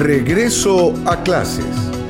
Regreso a clases.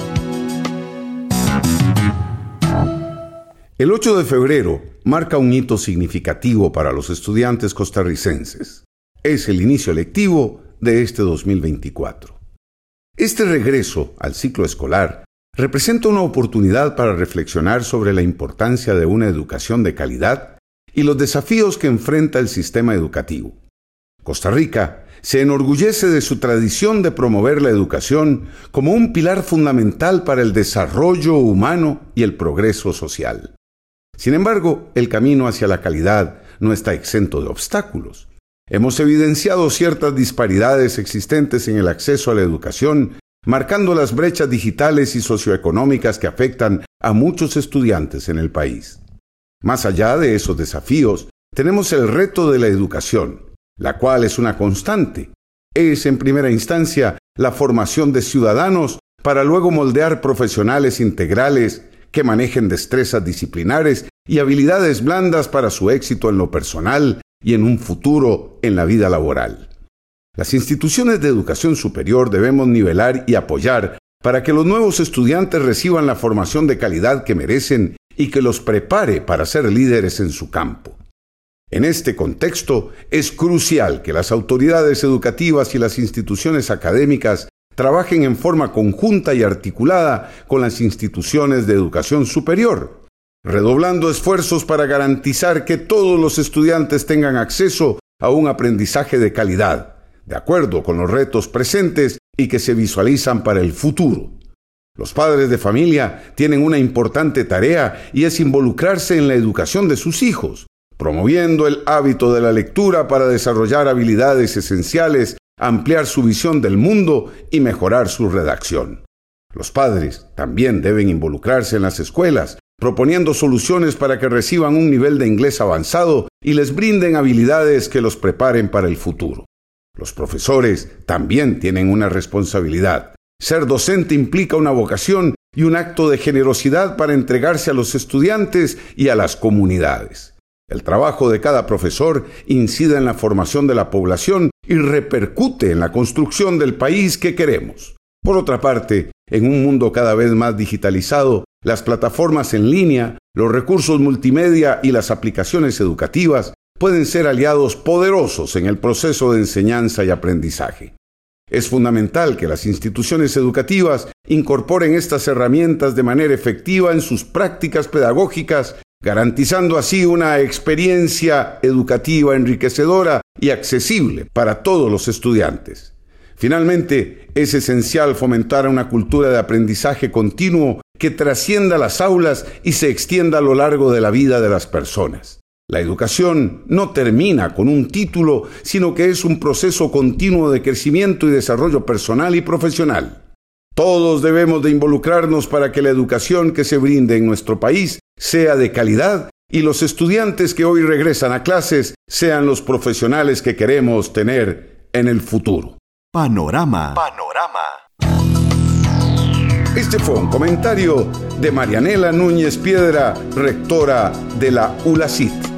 El 8 de febrero marca un hito significativo para los estudiantes costarricenses. Es el inicio lectivo de este 2024. Este regreso al ciclo escolar representa una oportunidad para reflexionar sobre la importancia de una educación de calidad y los desafíos que enfrenta el sistema educativo. Costa Rica se enorgullece de su tradición de promover la educación como un pilar fundamental para el desarrollo humano y el progreso social. Sin embargo, el camino hacia la calidad no está exento de obstáculos. Hemos evidenciado ciertas disparidades existentes en el acceso a la educación, marcando las brechas digitales y socioeconómicas que afectan a muchos estudiantes en el país. Más allá de esos desafíos, tenemos el reto de la educación, la cual es una constante. Es, en primera instancia, la formación de ciudadanos para luego moldear profesionales integrales que manejen destrezas disciplinares y habilidades blandas para su éxito en lo personal y en un futuro en la vida laboral. Las instituciones de educación superior debemos nivelar y apoyar para que los nuevos estudiantes reciban la formación de calidad que merecen y que los prepare para ser líderes en su campo. En este contexto, es crucial que las autoridades educativas y las instituciones académicas trabajen en forma conjunta y articulada con las instituciones de educación superior, redoblando esfuerzos para garantizar que todos los estudiantes tengan acceso a un aprendizaje de calidad, de acuerdo con los retos presentes y que se visualizan para el futuro. Los padres de familia tienen una importante tarea y es involucrarse en la educación de sus hijos, promoviendo el hábito de la lectura para desarrollar habilidades esenciales, ampliar su visión del mundo y mejorar su redacción. Los padres también deben involucrarse en las escuelas, proponiendo soluciones para que reciban un nivel de inglés avanzado y les brinden habilidades que los preparen para el futuro. Los profesores también tienen una responsabilidad. Ser docente implica una vocación y un acto de generosidad para entregarse a los estudiantes y a las comunidades. El trabajo de cada profesor incide en la formación de la población y repercute en la construcción del país que queremos. Por otra parte, en un mundo cada vez más digitalizado, las plataformas en línea, los recursos multimedia y las aplicaciones educativas pueden ser aliados poderosos en el proceso de enseñanza y aprendizaje. Es fundamental que las instituciones educativas incorporen estas herramientas de manera efectiva en sus prácticas pedagógicas, garantizando así una experiencia educativa enriquecedora y accesible para todos los estudiantes. Finalmente, es esencial fomentar una cultura de aprendizaje continuo que trascienda las aulas y se extienda a lo largo de la vida de las personas. La educación no termina con un título, sino que es un proceso continuo de crecimiento y desarrollo personal y profesional. Todos debemos de involucrarnos para que la educación que se brinde en nuestro país sea de calidad y los estudiantes que hoy regresan a clases sean los profesionales que queremos tener en el futuro. Panorama. Este fue un comentario de Marianela Núñez Piedra, rectora de la ULACIT.